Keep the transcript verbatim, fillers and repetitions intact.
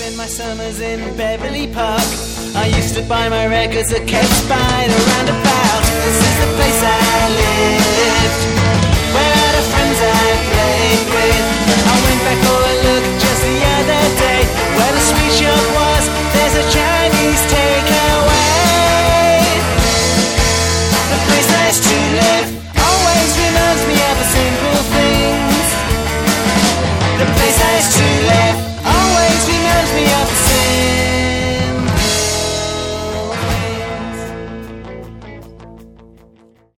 spend my summers in Beverly Park. I used to buy my records at Kate's by the roundabout. This is the place I lived, where all the friends I played with. I went back for a look just the other day. Where the sweet shop was, there's a Chinese takeaway. The place I used to live always reminds me of the simple things. The place I used to